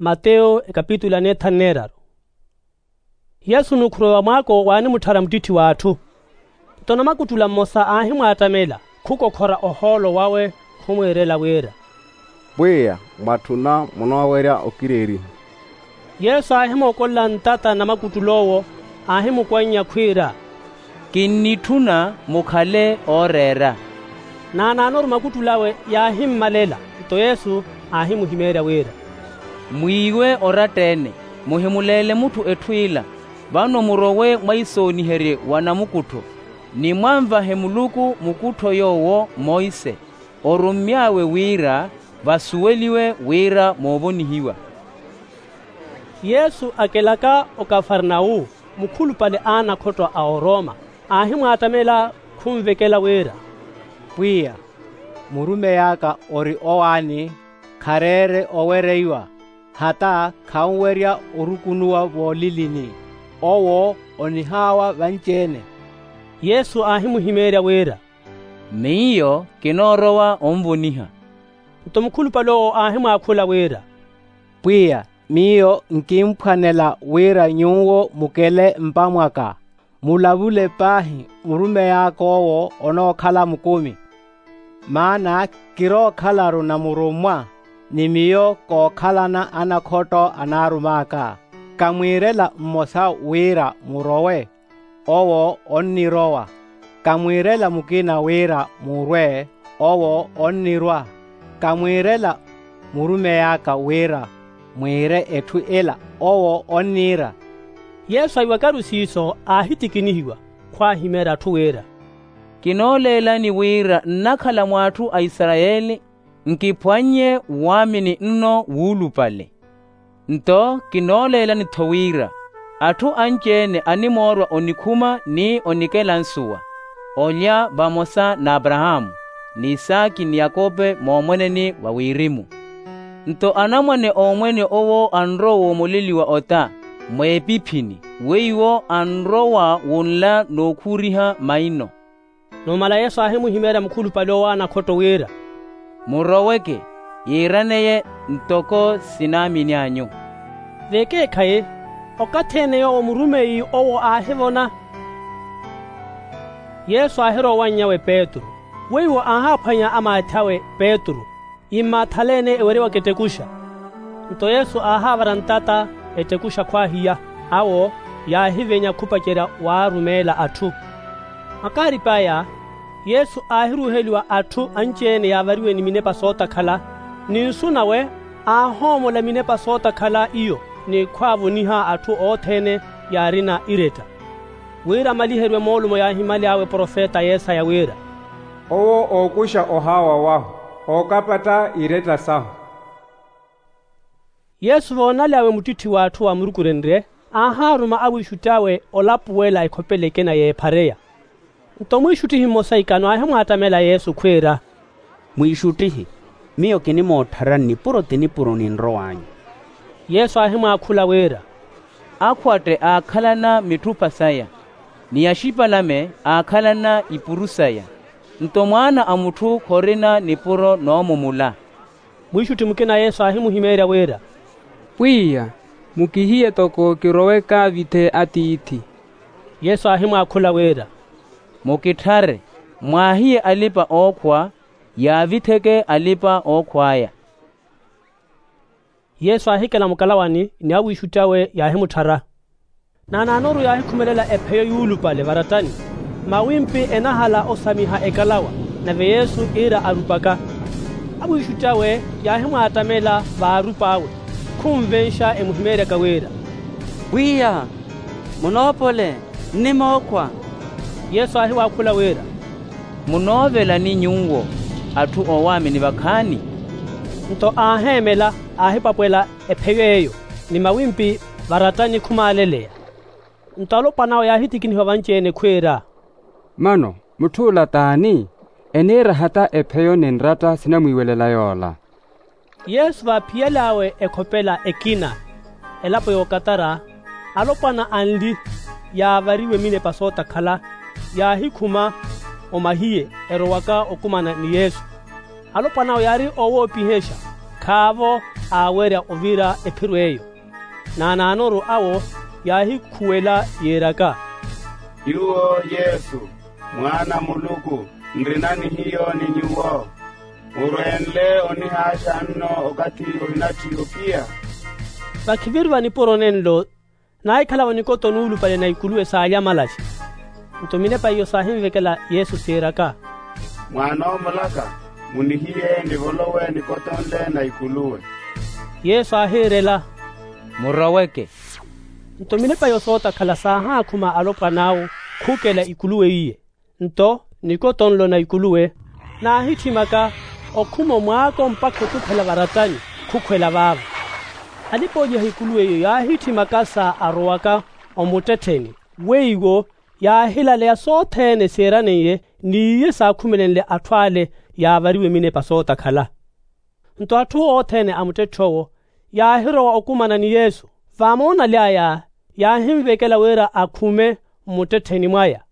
Mateo kapitula 4. Yesu nukhurowa mwako wani muthara mutithi wathu. Tona makutula mmosa ahi mwatamela khukokhora oholo wawe khumwerela wera. Bweya mwathuna munowerya okireri. Yesu ahi mokolla ntata na makutulowo ahi mukwanya khwira. Kinnithuna mukhale orera. Nananoru makutulawe yahi mmalela to Yesu ahi muhimera wera. Mwiwe oratene muhimulele muthu ethwila vano murowe mwaisoniherye wana mukutho ni mwamva hemuluku mukutho yowo Moise orumyawe wira vasuweliwe wira mobonihiwa. Yesu akelaka okafarnau mukhulu pale ana khotwa aoroma ahi mwatamela khumvekela wera. Pwiya murume yaka ori owani kharere owereiwa hata khaunwerya orukunuwa volilini owo onihawa vanchene. Yesu ahi muhimerya wera. Miyo kinorowa omvoniha. Ntomukhulu palo ahi mwakhula wera. Pwiya miyo nkimphanela wira nyuwo mukele mpamwaka mulavule pahi murume yakowo onokhala mukumi. Maana kirokhalaru na murumwa ni miyo kokhalana anakhoto anarumaka kamwirela mmosa wira murowe owo onnirowa kamwirela mukina wira murwe owo onnirwa kamwirela murume yaka wira mwire ethu ela owo onnira. Yesu aiwakarusiso ahitikinihiwa kwa himera thu wera. Kinolela ni wira nnakhala mwathu a Israeli nkipwanye wamini nno wulupale. Nto kinolela ni thowira athu anchene animorwa onikhuma ni onikela nsuwa olya vamosa na Abrahamu ni Isaki ni Yakobe momweneni wawirimu. Nto anamwane omwene owo anrowo moleliwa ota mwepiphini weiwo anrowa wonla nokhuriha maino. Nomala Yesu ahi muhimera mukhulu palo wana khoto wera. Muroweke yiraneye ntoko sinamini anyu. Veke khaye okatheneyo omurumei owo ahivona. Yesu ahiro wanyawe Petro weiwo ahaphanya amathawe Petro imathalene ewerewa ketekusha. Nto Yesu ahavara ntata etekusha kwahiya awo yahivenya khupakera warumela athu. Makari paya Yesu ahiruheliwa athu anchene yavariwe ni minepa sota khala ninsunawe ahomola minepa sota khala iyo ni khwavoniha athu othene yarina ireta. Wira maliherwe molumo yahimali awe profeta Yesaya wira. Owo okusha ohawa waho okapata ireta saho. Yesu vonale awe mutithi wathu wa murukurenre aharuma awishutawe olapuwela ikhopeleke na yephareya. Ntomwishutihi mmosa ikano ahi mwatamela Yesu khwera. Mwishutihi miyo kini motharani puro tinipuro ninrowanyu. Yesu ahi mwakhula wera. Akhwate akhalana mithupa saya niyashipalame akhalana ipurusaya ntomwana amuthu khorina nipuro nomumula. Mwishuti mukina Yesu ahi muhimerya wera. Pwiya mukihiye toko kiroweka vithe atiithi. Yesu ahi mwakhula wera. Mukithare mwahiye alipa okhwa yavitheke alipa okhwaya. Yesu ahikela mukalawani ni awishutawe yahi muthara. Nananoru yahi khumelela epheyo yulupale varatani mawimpi enahala osamiha ekalawa nave Yesu ira arupaka. Awishutawe yahi mwatamela varupawe khumvensha emuhimerya kawera. Pwiya munopole nimokhwa. Yesu ahi wakhula wera. Munovela ni nyungo athu owamini vakhani. Nto ahemela ahi papwela epheyo eyo ni mawimpi varatani khumaleleya. Nto alopanawo yahitikiniwa vanchene khwera. Mano muthula tani enera hata epheyo nenrata sinamwiwelela yola. Yesu vaphiyelawe ekhopela ekina elapo yokatara alopana anli yavariwe minepa sota khala yahikhuma omahiye erowaka okumana ni Yesu. Alopana yari owo pihesha khavo awerya ovira ephiru eyo, na ananoru awo yahikhuwela yeraka. Yuo Yesu, mwana Muluku, ndrinani hiyo ni nyuwo. Uruenle onihasha nno okati ohinatiyo pia. Vakiviru vaniporonenlo, naikhala vanikoto nuulupale na ikuluwe saalya malashi. Ntominepa iyo sahimvekela Yesu sieraka. Mwana omulaka, munihiye nivolowe nikotonle na ikuluwe. Yesu ahirela. Muraweke. Ntominepa yo sota khala saha kuma alopa nawo khukela ikuluwe iye. Nto nikotonlo na ikuluwe na hitimaka okhumo mwako mpaka tukhala varatani khukhwela vava. Alipoje ikuluwe iyo yahitimaka sa arowaka omutetheni weigo yahilale ya sothene seraneye niye sa khumelenle athwale yavariwe mine pasota khala. Nto athu othene amutethowo yahirowa okumana ni Yesu. Vamona lyaya yahimvekela wera akhume mutetheni mwaya.